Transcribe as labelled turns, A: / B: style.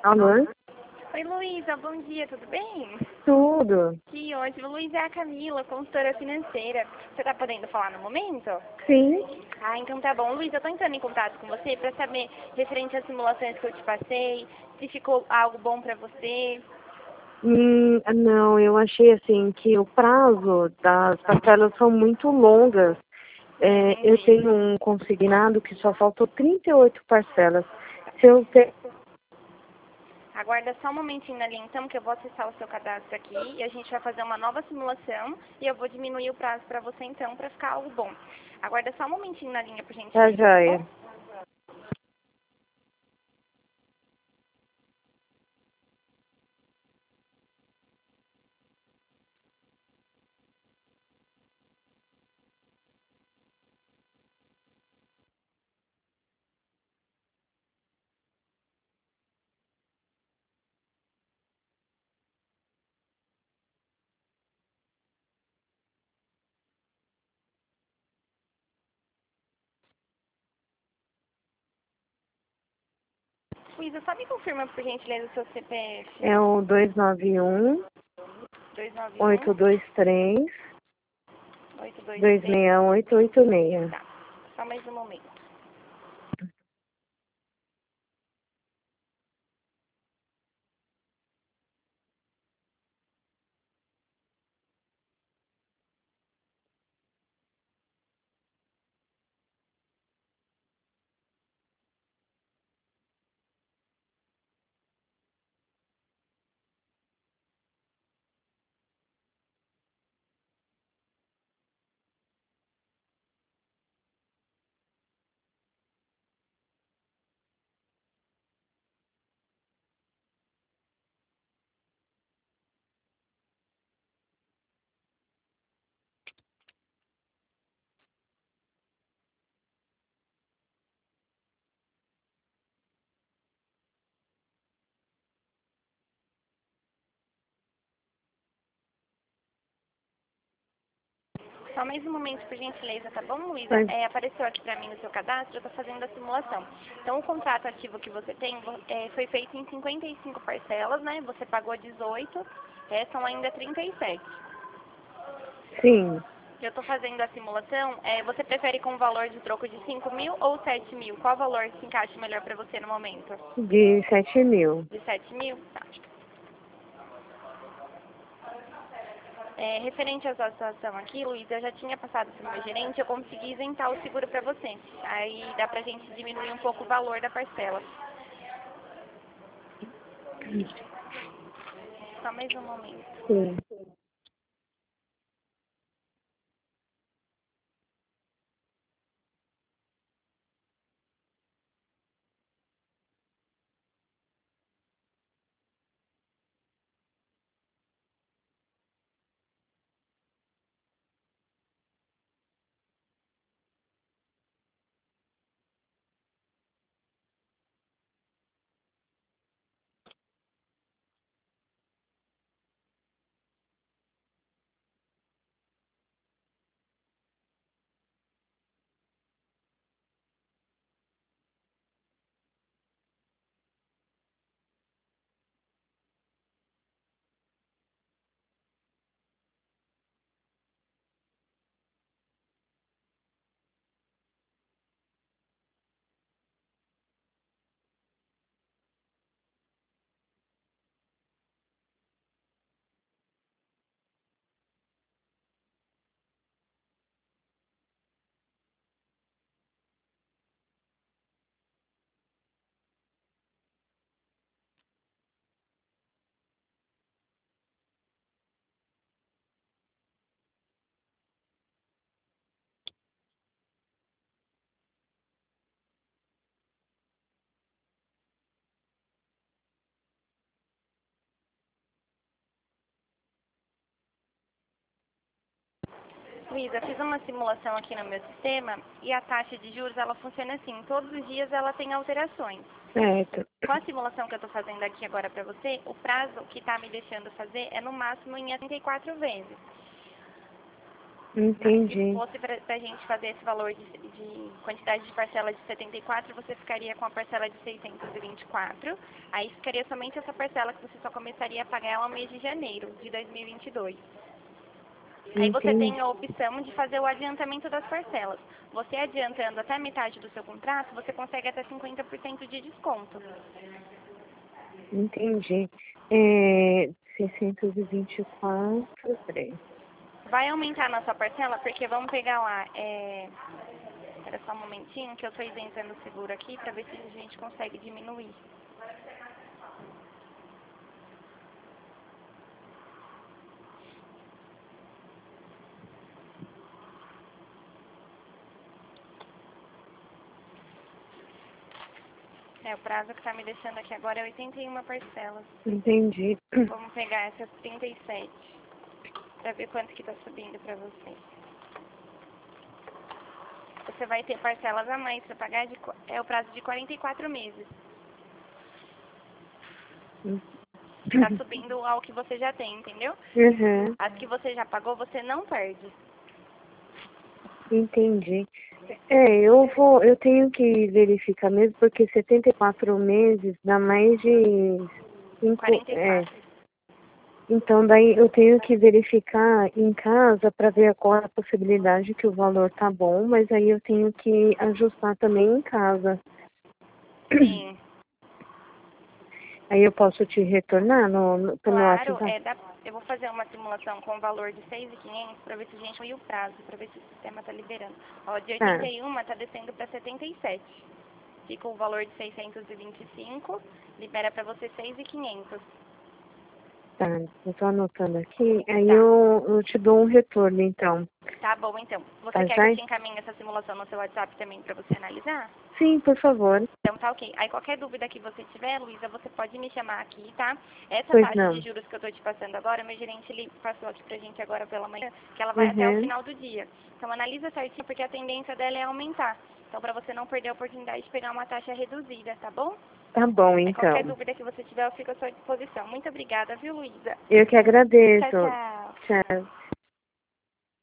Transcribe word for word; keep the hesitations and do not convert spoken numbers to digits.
A: Alô?
B: Oi, Luísa, bom dia, tudo bem?
A: Tudo.
B: Que ótimo. Luísa é a Camila, consultora financeira. Você está podendo falar no momento?
A: Sim.
B: Ah, então tá bom. Luísa, eu estou entrando em contato com você para saber, referente às simulações que eu te passei, se ficou algo bom para você.
A: Hum, não, eu achei assim que o prazo das parcelas são muito longas. É, eu
B: Entendi.
A: tenho um consignado que só faltou trinta e oito parcelas. Se eu ter...
B: Aguarda só um momentinho na linha, então, que eu vou acessar o seu cadastro aqui e a gente vai fazer uma nova simulação e eu vou diminuir o prazo para você, então, para ficar algo bom. Aguarda só um momentinho na linha, por
A: Tá
B: gentileza, tá bom?
A: joia.
B: Luísa, só me confirma, por gentileza, o seu C P F.
A: É o dois nove um,
B: dois nove
A: oito
B: um,
A: dois três,
B: oito dois
A: dois
B: três.
A: seis oito oito seis.
B: Tá, só mais um momento. Só mais um momento, por gentileza, tá bom, Luísa?
A: Mas,
B: É, apareceu aqui pra mim no seu cadastro, eu tô fazendo a simulação. Então, o contrato ativo que você tem vo- é, foi feito em cinquenta e cinco parcelas, né? Você pagou dezoito, é, são ainda trinta e sete.
A: sim,
B: Eu tô fazendo a simulação, é, você prefere com o valor de troco de cinco mil ou sete mil? Qual valor se encaixa melhor pra você no momento?
A: de sete mil.
B: De sete mil? Tá. É, referente à sua situação aqui, Luiz, eu já tinha passado para o meu gerente, eu consegui isentar o seguro para você. Aí dá pra gente diminuir um pouco o valor da parcela. Só mais um momento.
A: Sim.
B: Luísa, fiz uma simulação aqui no meu sistema e a taxa de juros ela funciona assim. Todos os dias ela tem alterações.
A: Certo.
B: Com a simulação que eu estou fazendo aqui agora para você, o prazo que está me deixando fazer é no máximo em trinta e quatro vezes.
A: Entendi.
B: Se fosse para a gente fazer esse valor de, de quantidade de parcela de setenta e quatro, você ficaria com a parcela de seiscentos e vinte e quatro. Aí ficaria somente essa parcela que você só começaria a pagar ela no mês de janeiro de dois mil e vinte e dois. Aí você
A: Entendi.
B: tem a opção de fazer o adiantamento das parcelas. Você adiantando até metade do seu contrato, você consegue até cinquenta por cento de desconto.
A: Entendi. É, seiscentos e vinte e quatro, peraí.
B: Vai aumentar na sua parcela, porque vamos pegar lá, é... Espera só um momentinho, que eu estou isentando o seguro aqui, para ver se a gente consegue diminuir. É, o prazo que está me deixando aqui agora é oitenta e uma parcelas.
A: Entendi.
B: Vamos pegar essas trinta e sete, para ver quanto que está subindo para você. Você vai ter parcelas a mais para pagar, de, é o prazo de quarenta e quatro meses. Está subindo ao que você já tem, entendeu?
A: Uhum.
B: As que você já pagou, você não perde.
A: Entendi. É, eu vou, eu tenho que verificar mesmo, porque setenta e quatro meses dá mais de cinco,
B: quarenta e
A: é.
B: quatro.
A: Então daí eu tenho que verificar em casa para ver qual é a possibilidade que o valor tá bom, mas aí eu tenho que ajustar também em casa.
B: Sim.
A: Aí eu posso te retornar no, no, pelo
B: Claro,
A: WhatsApp?
B: é da, eu vou fazer uma simulação com o valor de seis mil e quinhentos para ver se a gente foi o prazo, para ver se o sistema está liberando. Ó, de
A: Tá,
B: oitenta e um está descendo para setenta e sete. Fica o valor de seiscentos e vinte e cinco, libera para você seis mil e quinhentos.
A: tá. Eu tô anotando aqui, aí
B: Tá.
A: eu, eu te dou um retorno então.
B: Tá bom, então. Você
A: Tá,
B: quer que eu
A: já?
B: te encaminhe essa simulação no seu WhatsApp também para você analisar?
A: Sim, por favor.
B: Então tá ok. Aí qualquer dúvida que você tiver, Luísa, você pode me chamar aqui, tá? Essa
A: Pois
B: taxa de
A: não.
B: juros que eu tô te passando agora, meu gerente ele passou aqui pra gente agora pela manhã, que ela vai até o
A: Uhum.
B: final do dia. Então analisa certinho, porque a tendência dela é aumentar. Então pra você não perder a oportunidade de pegar uma taxa reduzida, tá bom?
A: Tá bom,
B: Aí qualquer
A: então.
B: dúvida que você tiver, eu fico à sua disposição. Muito obrigada, viu, Luísa?
A: Eu que
B: Tchau,
A: agradeço.
B: tchau.
A: Tchau.